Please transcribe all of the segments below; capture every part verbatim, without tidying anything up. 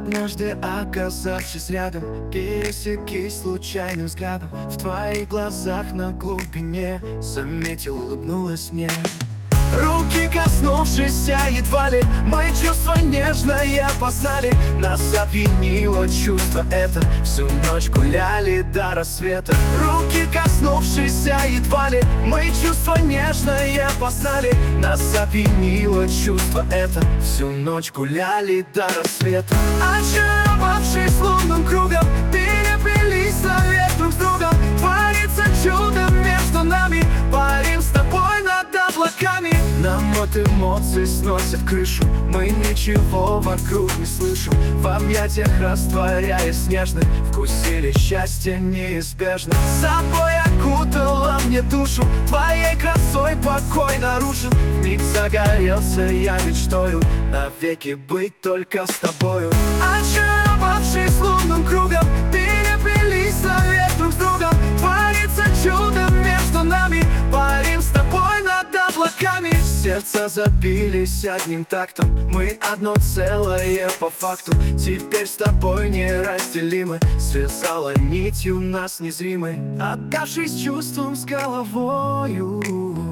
Однажды, оказавшись рядом, пересеклись случайным взглядом. В твоих глазах на глубине заметил, улыбнулась мне. Руки, коснувшиеся едва ли, мои чувства нежные познали. Нас опьянило чувство это, всю ночь гуляли до рассвета. Руки, коснувшиеся едва ли, мои чувства нежные познали. Нас опьянило чувство это, всю ночь гуляли до рассвета. Очаровавшись лунным кругом, переплелись навек друг с другом. Творится чудо между нами, парим с тобой над облаками. Нам от эмоций сносят крышу, мы ничего вокруг не слышим. В объятиях растворяясь нежно, вкусили счастье неизбежно. С собой окутала мне душу, твоей красой покой нарушен. Вмиг загорелся я мечтою, навеки быть только с тобою. Очаровавшись лунным кругом, переплелись навек друг с другом. Творится чудо между нами, парим с тобой над облаками. Сердца забились одним тактом, мы одно целое по факту. Теперь с тобой неразделимы, связала нитью нас незримой. Отдавшись чувством с головою,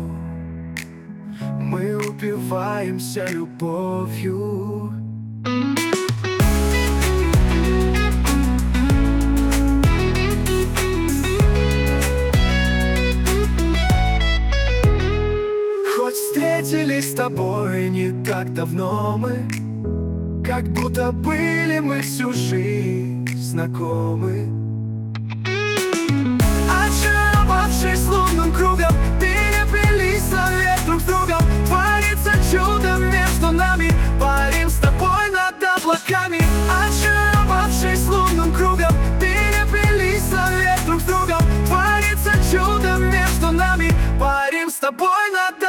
мы упиваемся любовью. Встретились с тобой не так давно мы, как будто были мы всю жизнь знакомы. Очаровавшись лунным кругом, переплелись навек друг с другом. Творится чудо между нами, парим с тобой над облаками. Очаровавшись лунным кругом, переплелись навек друг с другом. Творится чудо между нами, парим с тобой над облаками.